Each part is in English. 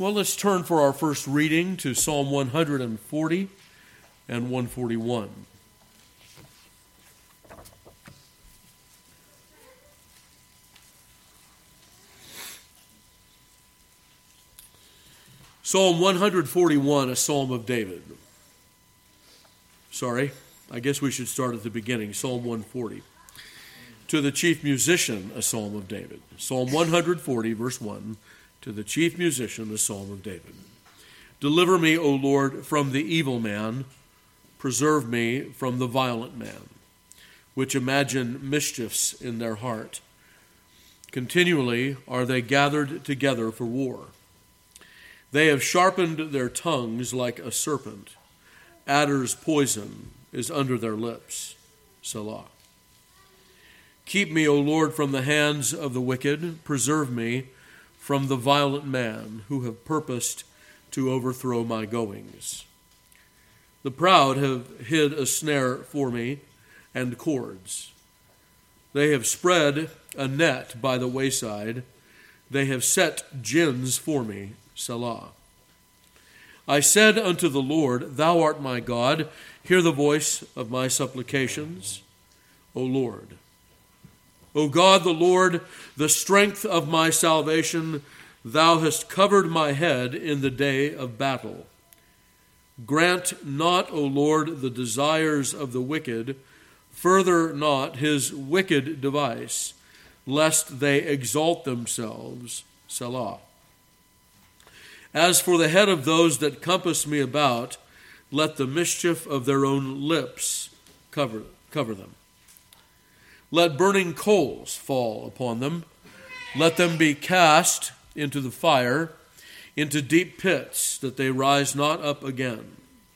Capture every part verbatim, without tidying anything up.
Well, let's turn for our first reading to Psalm one forty and one forty-one. Psalm one forty-one, a psalm of David. Sorry, I guess we should start at the beginning. Psalm one forty. To the chief musician, a psalm of David. Psalm one forty, verse one. To the chief musician, a psalm of David. Deliver me, O Lord, from the evil man. Preserve me from the violent man, which imagine mischiefs in their heart. Continually are they gathered together for war. They have sharpened their tongues like a serpent. Adder's poison is under their lips. Selah. Keep me, O Lord, from the hands of the wicked. Preserve me from the violent man who have purposed to overthrow my goings. The proud have hid a snare for me and cords. They have spread a net by the wayside. They have set gins for me. Selah. I said unto the Lord, Thou art my God. Hear the voice of my supplications, O Lord. O God, the Lord, the strength of my salvation, thou hast covered my head in the day of battle. Grant not, O Lord, the desires of the wicked, further not his wicked device, lest they exalt themselves. Selah. As for the head of those that compass me about, let the mischief of their own lips cover, cover them. Let burning coals fall upon them. Let them be cast into the fire, into deep pits, that they rise not up again.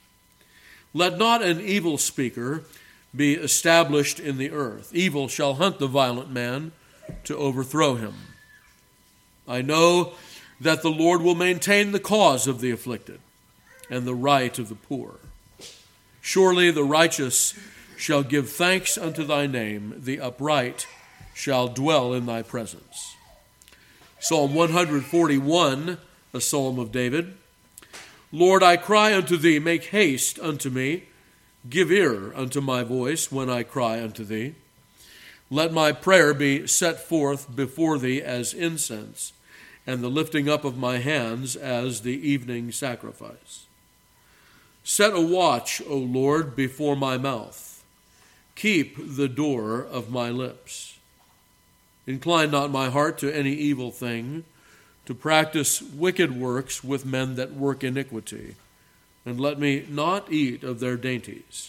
Let not an evil speaker be established in the earth. Evil shall hunt the violent man to overthrow him. I know that the Lord will maintain the cause of the afflicted and the right of the poor. Surely the righteous shall give thanks unto thy name, the upright shall dwell in thy presence. Psalm one forty-one, a psalm of David. Lord, I cry unto thee, make haste unto me. Give ear unto my voice when I cry unto thee. Let my prayer be set forth before thee as incense, and the lifting up of my hands as the evening sacrifice. Set a watch, O Lord, before my mouth. Keep the door of my lips. Incline not my heart to any evil thing, to practice wicked works with men that work iniquity, and let me not eat of their dainties.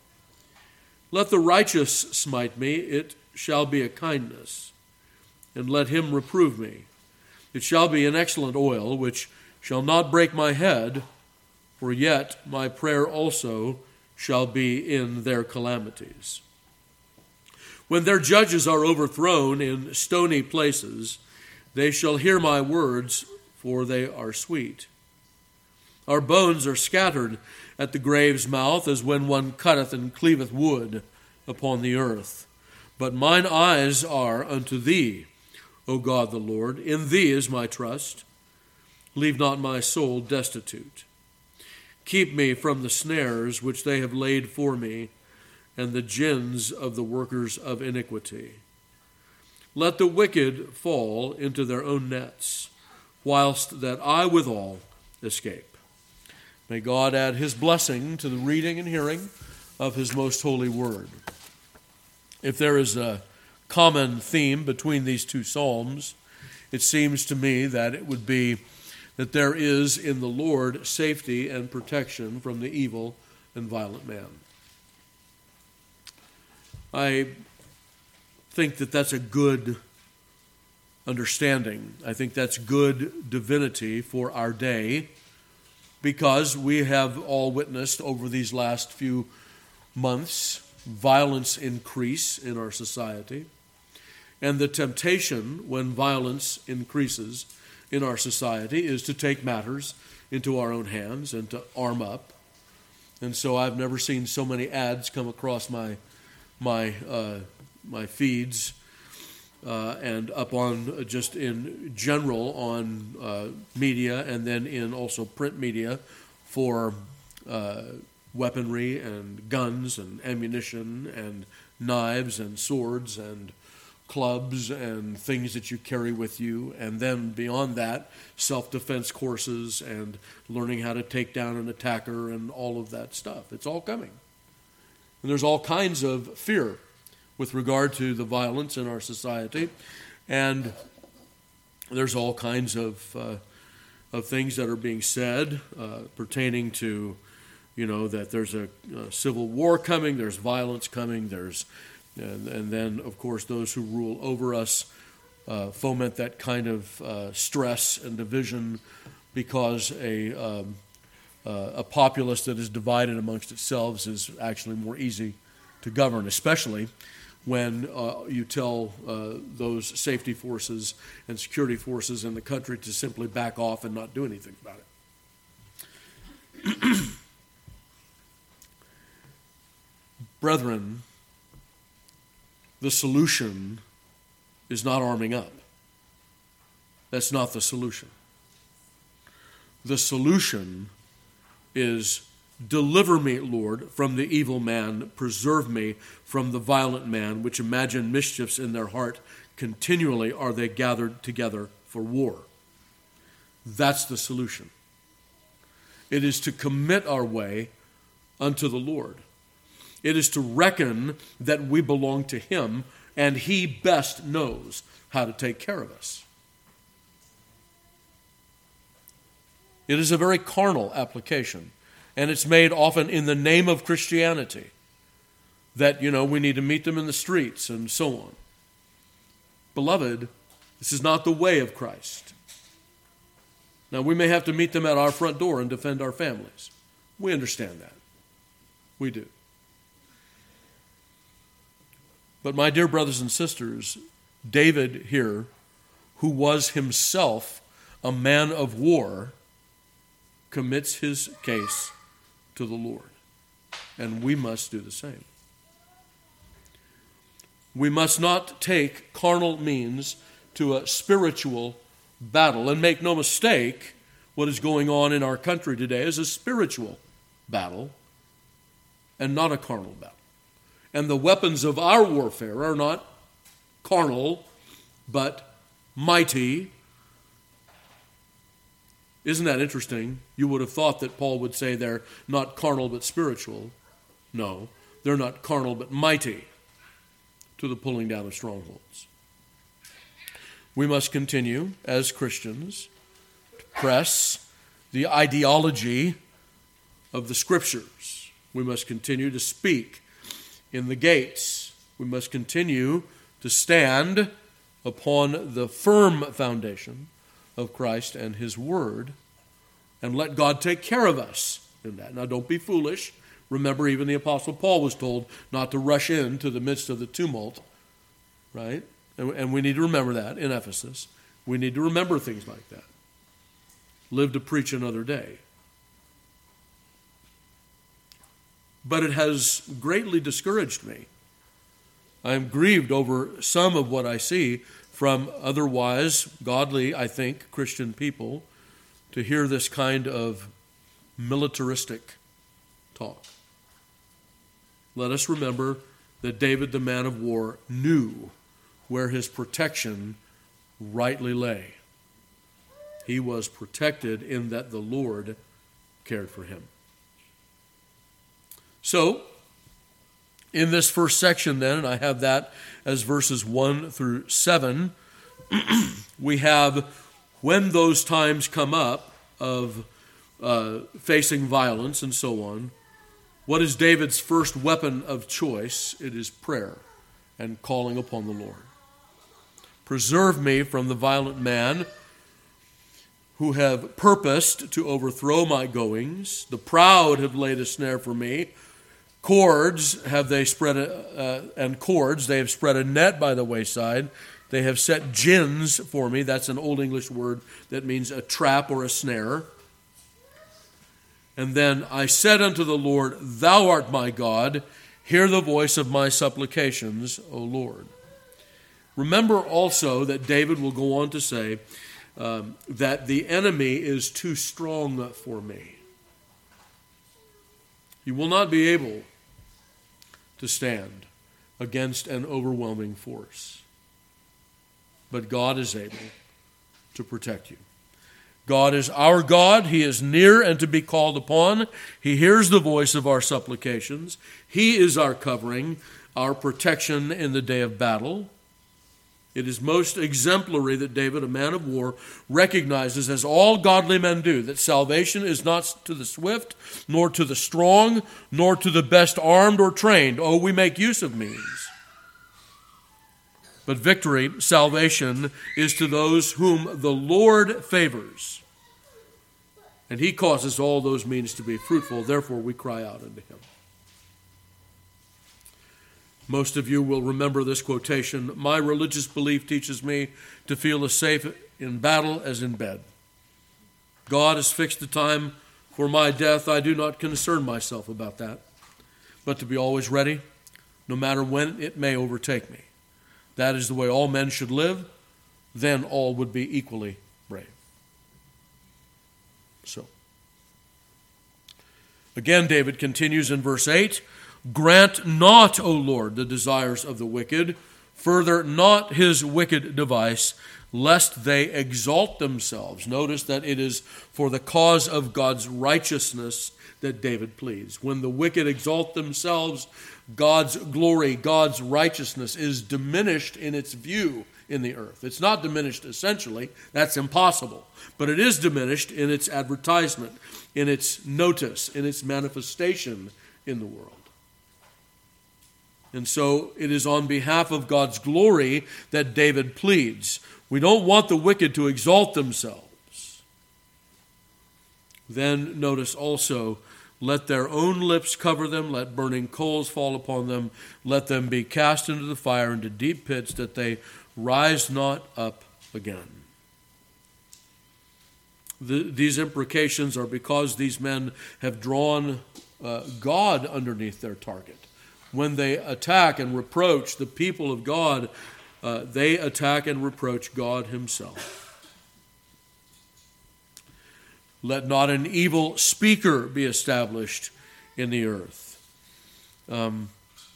Let the righteous smite me, it shall be a kindness, and let him reprove me. It shall be an excellent oil, which shall not break my head, for yet my prayer also shall be in their calamities. When their judges are overthrown in stony places, they shall hear my words, for they are sweet. Our bones are scattered at the grave's mouth, as when one cutteth and cleaveth wood upon the earth. But mine eyes are unto thee, O God the Lord. In thee is my trust. Leave not my soul destitute. Keep me from the snares which they have laid for me, and the gins of the workers of iniquity. Let the wicked fall into their own nets, whilst that I withal escape. May God add his blessing to the reading and hearing of his most holy word. If there is a common theme between these two psalms, it seems to me that it would be that there is in the Lord safety and protection from the evil and violent man. I think that that's a good understanding. I think that's good divinity for our day, because we have all witnessed over these last few months violence increase in our society, and the temptation when violence increases in our society is to take matters into our own hands and to arm up. And so I've never seen so many ads come across my my uh, my feeds uh, and up on uh, just in general on uh, media, and then in also print media for uh, weaponry and guns and ammunition and knives and swords and clubs and things that you carry with you, and then beyond that, self-defense courses and learning how to take down an attacker and all of that stuff. It's all coming. And there's all kinds of fear with regard to the violence in our society, and there's all kinds of uh, of things that are being said uh, pertaining to, you know, that there's a, a civil war coming, there's violence coming, there's And, and then, of course, those who rule over us uh, foment that kind of uh, stress and division because a, um, uh, a populace that is divided amongst itself is actually more easy to govern, especially when uh, you tell uh, those safety forces and security forces in the country to simply back off and not do anything about it. Brethren, the solution is not arming up. That's not the solution. The solution is, deliver me, Lord, from the evil man, preserve me from the violent man, which imagine mischiefs in their heart. Continually are they gathered together for war. That's the solution. It is to commit our way unto the Lord. It is to reckon that we belong to Him, and He best knows how to take care of us. It is a very carnal application, and it's made often in the name of Christianity, that, you know, we need to meet them in the streets and so on. Beloved, this is not the way of Christ. Now, we may have to meet them at our front door and defend our families. We understand that. We do. But my dear brothers and sisters, David here, who was himself a man of war, commits his case to the Lord. And we must do the same. We must not take carnal means to a spiritual battle. And make no mistake, what is going on in our country today is a spiritual battle and not a carnal battle. And the weapons of our warfare are not carnal, but mighty. Isn't that interesting? You would have thought that Paul would say they're not carnal, but spiritual. No, they're not carnal, but mighty to the pulling down of strongholds. We must continue as Christians to press the ideology of the Scriptures. We must continue to speak in the gates. We must continue to stand upon the firm foundation of Christ and His Word, and let God take care of us in that. Now, don't be foolish. Remember, even the Apostle Paul was told not to rush into the midst of the tumult, right? And, and we need to remember that in Ephesus. We need to remember things like that. Live to preach another day. But it has greatly discouraged me. I am grieved over some of what I see from otherwise godly, I think, Christian people to hear this kind of militaristic talk. Let us remember that David, the man of war, knew where his protection rightly lay. He was protected in that the Lord cared for him. So, in this first section then, and I have that as verses one through seven, we have when those times come up of uh, facing violence and so on, what is David's first weapon of choice? It is prayer and calling upon the Lord. Preserve me from the violent man who have purposed to overthrow my goings. The proud have laid a snare for me. Cords have they spread, a, uh, and cords, they have spread a net by the wayside. They have set gins for me. That's an Old English word that means a trap or a snare. And then I said unto the Lord, Thou art my God. Hear the voice of my supplications, O Lord. Remember also that David will go on to say um, that the enemy is too strong for me. You will not be able to stand against an overwhelming force. But God is able to protect you. God is our God. He is near and to be called upon. He hears the voice of our supplications. He is our covering, our protection in the day of battle. It is most exemplary that David, a man of war, recognizes, as all godly men do, that salvation is not to the swift, nor to the strong, nor to the best armed or trained. Oh, we make use of means. But victory, salvation, is to those whom the Lord favors. And he causes all those means to be fruitful. Therefore, we cry out unto him. Most of you will remember this quotation. My religious belief teaches me to feel as safe in battle as in bed. God has fixed the time for my death. I do not concern myself about that, but to be always ready, no matter when it may overtake me. That is the way all men should live. Then all would be equally brave. So, again, David continues in verse eight, grant not, O Lord, the desires of the wicked, further not his wicked device, lest they exalt themselves. Notice that it is for the cause of God's righteousness that David pleads. When the wicked exalt themselves, God's glory, God's righteousness is diminished in its view in the earth. It's not diminished essentially, that's impossible, but it is diminished in its advertisement, in its notice, in its manifestation in the world. And so it is on behalf of God's glory that David pleads. We don't want the wicked to exalt themselves. Then notice also, let their own lips cover them, let burning coals fall upon them, let them be cast into the fire, into deep pits, that they rise not up again. The, these imprecations are because these men have drawn uh, God underneath their target. When they attack and reproach the people of God, uh, they attack and reproach God himself. Let not an evil speaker be established in the earth. Um,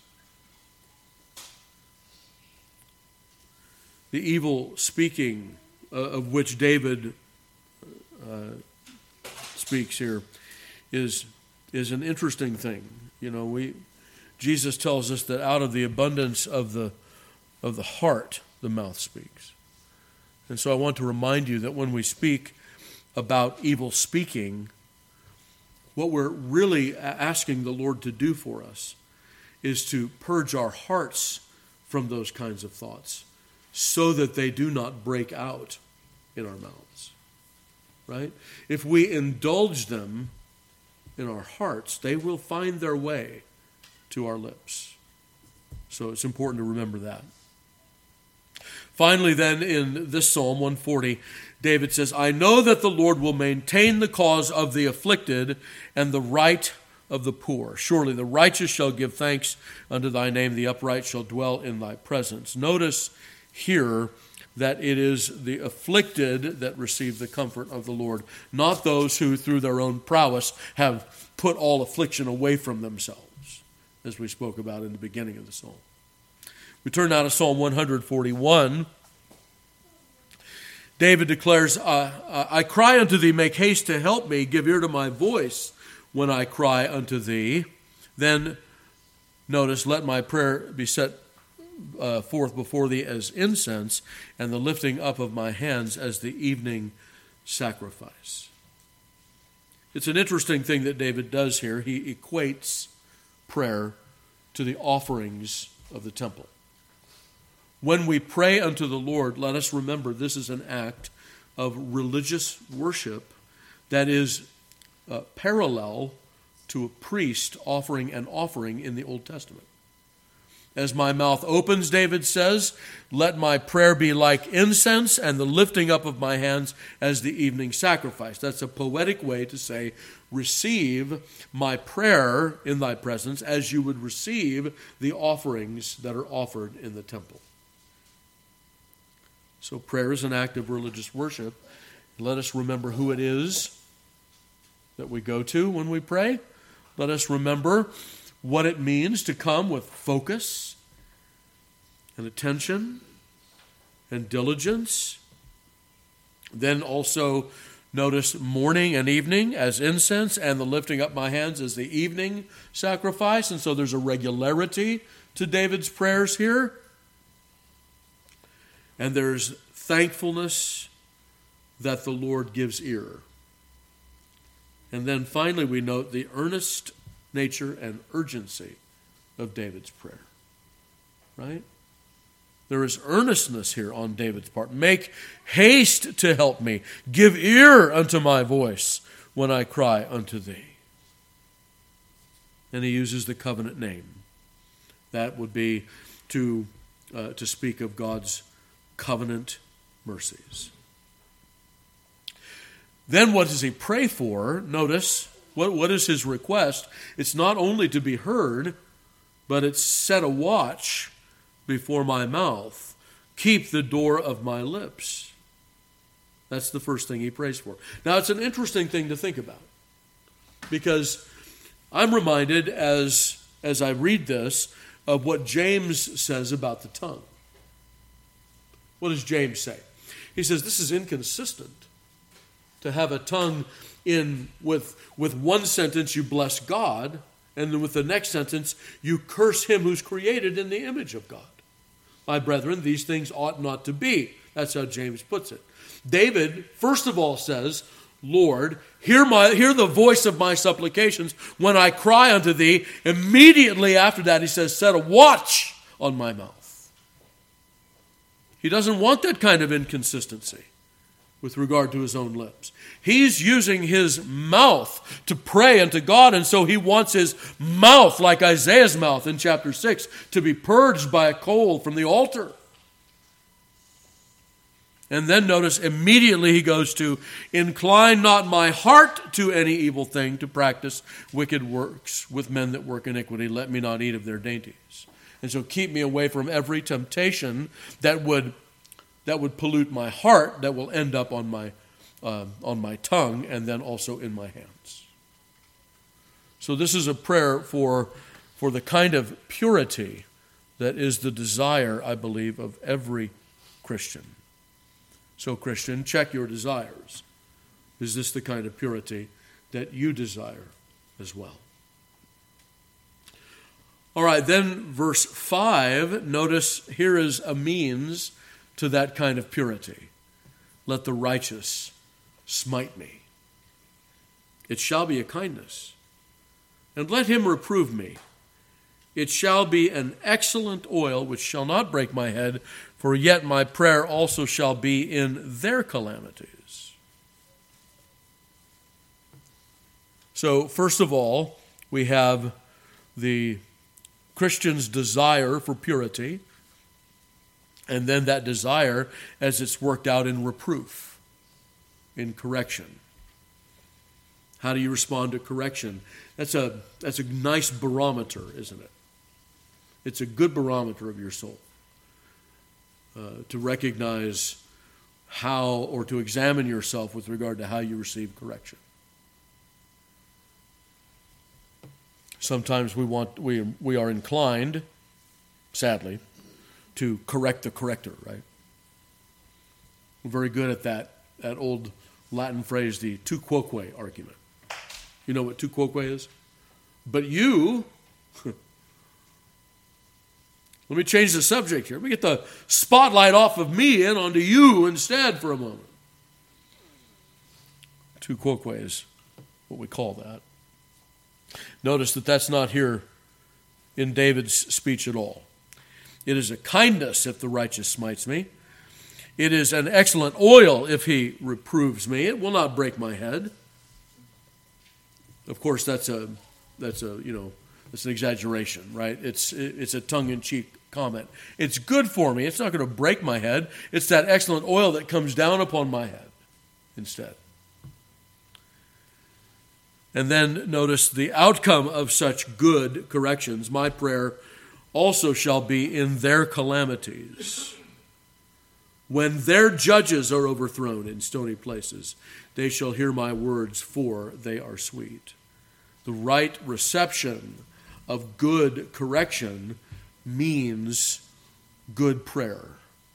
the evil speaking uh, of which David uh, speaks here is, is an interesting thing. You know, we... Jesus tells us that out of the abundance of the of the heart, the mouth speaks. And so I want to remind you that when we speak about evil speaking, what we're really asking the Lord to do for us is to purge our hearts from those kinds of thoughts so that they do not break out in our mouths. Right? If we indulge them in our hearts, they will find their way to our lips. So it's important to remember that. Finally, then, in this Psalm one forty, David says, I know that the Lord will maintain the cause of the afflicted and the right of the poor. Surely the righteous shall give thanks unto thy name, the upright shall dwell in thy presence. Notice here that it is the afflicted that receive the comfort of the Lord, not those who through their own prowess have put all affliction away from themselves, as we spoke about in the beginning of the psalm. We turn now to Psalm one forty-one. David declares, uh, I cry unto thee, make haste to help me, give ear to my voice when I cry unto thee. Then, notice, let my prayer be set uh, forth before thee as incense, and the lifting up of my hands as the evening sacrifice. It's an interesting thing that David does here. He equates prayer to the offerings of the temple. When we pray unto the Lord, let us remember this is an act of religious worship that is uh, parallel to a priest offering an offering in the Old Testament. As my mouth opens, David says, let my prayer be like incense and the lifting up of my hands as the evening sacrifice. That's a poetic way to say, receive my prayer in thy presence as you would receive the offerings that are offered in the temple. So prayer is an act of religious worship. Let us remember who it is that we go to when we pray. Let us remember what it means to come with focus and attention and diligence. Then also notice morning and evening as incense, and the lifting up my hands as the evening sacrifice. And so there's a regularity to David's prayers here. And there's thankfulness that the Lord gives ear. And then finally we note the earnest nature and urgency of David's prayer. Right? There is earnestness here on David's part. Make haste to help me. Give ear unto my voice when I cry unto thee. And he uses the covenant name. That would be to, uh, to speak of God's covenant mercies. Then what does he pray for? Notice, what, what is his request? It's not only to be heard, but it's set a watch before my mouth. Keep the door of my lips. That's the first thing he prays for. Now, it's an interesting thing to think about, because I'm reminded as, as I read this of what James says about the tongue. What does James say? He says this is inconsistent to have a tongue in with, with one sentence you bless God, and then with the next sentence you curse him who's created in the image of God. My brethren, these things ought not to be. That's how James puts it. David, first of all, says, Lord, hear my hear the voice of my supplications when I cry unto thee. Immediately after that, he says, set a watch on my mouth. He doesn't want that kind of inconsistency with regard to his own lips. He's using his mouth to pray unto God, and so he wants his mouth, like Isaiah's mouth in chapter six, to be purged by a coal from the altar. And then notice immediately he goes to, incline not my heart to any evil thing, to practice wicked works with men that work iniquity. Let me not eat of their dainties. And so keep me away from every temptation that would that would pollute my heart, that will end up on my uh, on my tongue and then also in my hands. So this is a prayer for, for the kind of purity that is the desire, I believe, of every Christian. So, Christian, check your desires. Is this the kind of purity that you desire as well? All right, then verse five, notice here is a means to that kind of purity. Let the righteous smite me. It shall be a kindness. And let him reprove me. It shall be an excellent oil which shall not break my head, for yet my prayer also shall be in their calamities. So, first of all, we have the Christian's desire for purity, and then that desire as it's worked out in reproof, in correction. How do you respond to correction? That's a, that's a nice barometer, isn't it? It's a good barometer of your soul uh, to recognize how, or to examine yourself with regard to how you receive correction. Sometimes we want we we are inclined, sadly, to correct the corrector, right? We're very good at that, that old Latin phrase, the tu quoque argument. You know what tu quoque is? But you, let me change the subject here. Let me get the spotlight off of me and onto you instead for a moment. Tu quoque is what we call that. Notice that that's not here in David's speech at all. It is a kindness if the righteous smites me. It is an excellent oil if he reproves me. It will not break my head. Of course, that's a that's a you know it's an exaggeration, right? It's it's a tongue-in-cheek comment. It's good for me. It's not going to break my head. It's that excellent oil that comes down upon my head instead. And then notice the outcome of such good corrections. My prayer also shall be in their calamities. When their judges are overthrown in stony places, they shall hear my words, for they are sweet. The right reception of good correction means good prayer,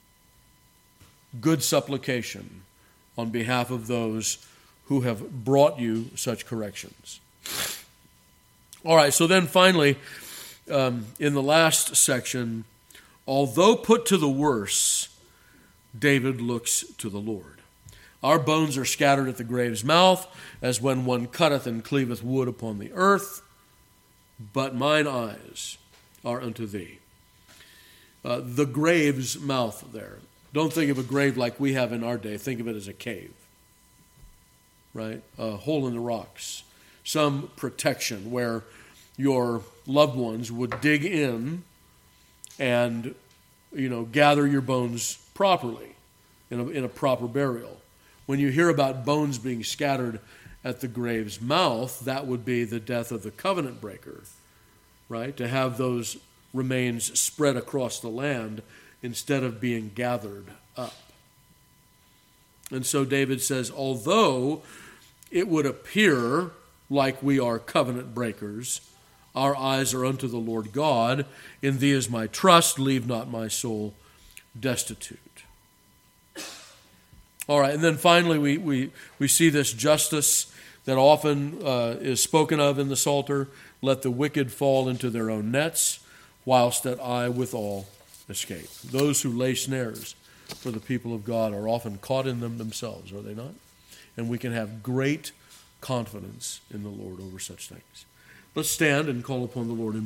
good supplication on behalf of those who have brought you such corrections. All right, so then finally, um, in the last section, although put to the worse, David looks to the Lord. Our bones are scattered at the grave's mouth, as when one cutteth and cleaveth wood upon the earth, but mine eyes are unto thee. Uh, the grave's mouth there. Don't think of a grave like we have in our day. Think of it as a cave, right? A hole in the rocks. Some protection where your loved ones would dig in and, you know, gather your bones properly in a, in a proper burial. When you hear about bones being scattered at the grave's mouth, that would be the death of the covenant breaker, right? To have those remains spread across the land instead of being gathered up. And so David says, although it would appear like we are covenant breakers, our eyes are unto the Lord God. In thee is my trust. Leave not my soul destitute. All right, and then finally we, we, we see this justice that often uh, is spoken of in the Psalter. Let the wicked fall into their own nets, whilst that I withal escape. Those who lay snares for the people of God are often caught in them themselves, are they not? And we can have great confidence in the Lord over such things. Let's stand and call upon the Lord in